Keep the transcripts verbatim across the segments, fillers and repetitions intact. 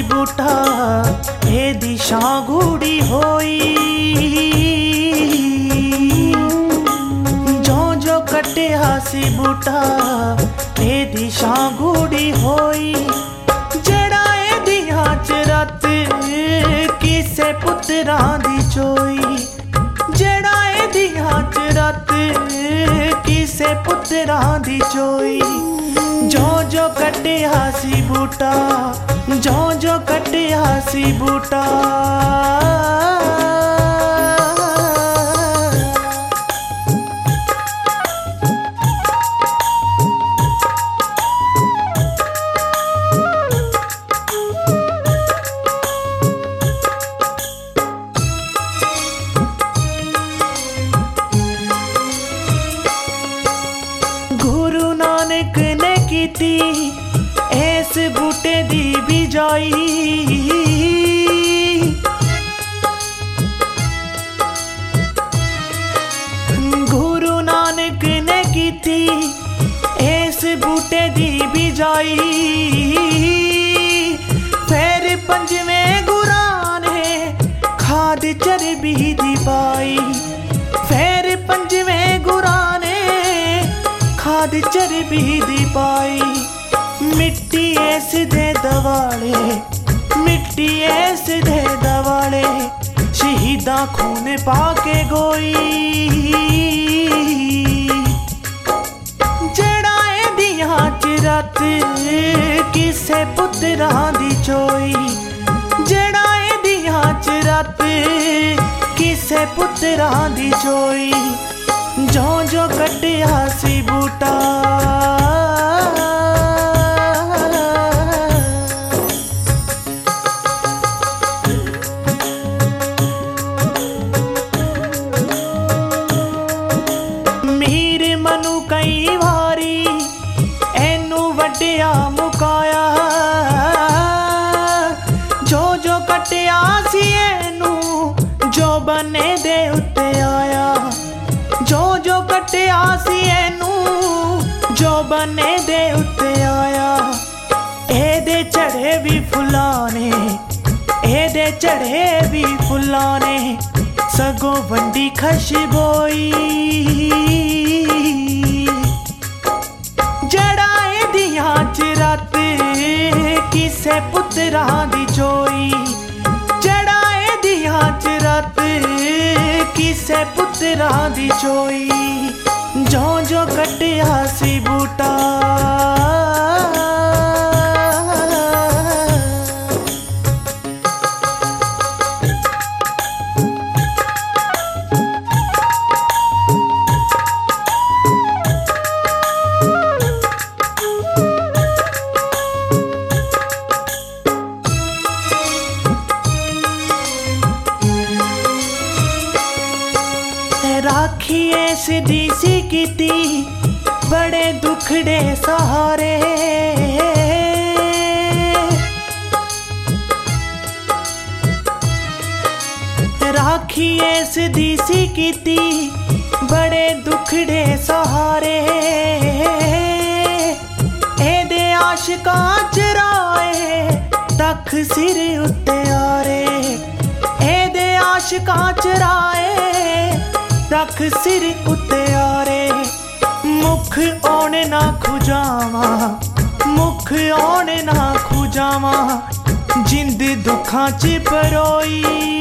बूटा एदी छां गूड़ी होई। जो जो कटिया सी बूटा एदी छां गूड़ी होई। जड़ा एदियां च रत किसे पुत्रां दी चोई। जड़ा एदियां च रत किसे पुत्रां दी चोई। जो जो कटिया सी बूटा जो जो कटिया सी बूटा। गुरु नानक ने कीती इस बूटे दी बिजाई। गुरु नानक ने कीती इस बूटे दी बिजाई। फिर पंजवें गुरां ने खाद चरबी दी पाई। फिर पंजवें गुरां ने खाद चरबी दी पाई। मिट्टी ऐस दे दवाले मिट्टी ऐस दे दवाले शहीदा खून पाके गोई। जड़ा एदियां च रत किसे पुत्रां दी चोई। जड़ा एदियां च रत किसे पुत्रां दी चोई। जो जो कटिया सी बूटा। मीर मनु कई वारी एनू वड्डिया मुकाया। जो जो कटिया सी एनू जो बने दे उत्ते आया। जो जो कटिया सी एनू जो बने दे उत्ते आया। एदे चढ़े भी फुलाने एदे चढ़े भी फुलाने सगों वंडी खशबोई। जड़ा एदियां च रत किसे पुत्रां दी चोई। जड़ा एदियां च रत किसे पुत्रां दी चोई। जो जो कटिया सी बूटा। राखी इस दी सी कीती बड़े दुखड़े सहारे। राखी इस दी सी कीती बड़े दुखड़े सहारे। एदे आशिकां चराए तख सिर उत्ते आरे। एदे आशिकां चराए रख सिर उत्ते आरे। मुख ओने ना खुजावा मुख ओने ना खुजावा जिंद दुखां च परोई।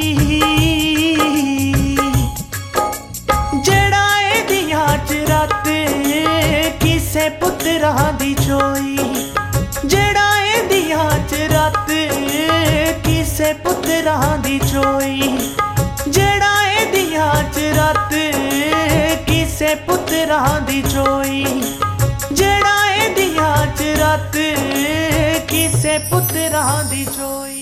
जड़ा एदियां च रत किसे पुत्रां दी चोई। जड़ा एदियां च रत किसे पुत्रां दी चोई। जड़ा एदियां च रत किसे पुत्रां दी चोई। जड़ा एदियां च रत किसे पुत्रां दी चोई।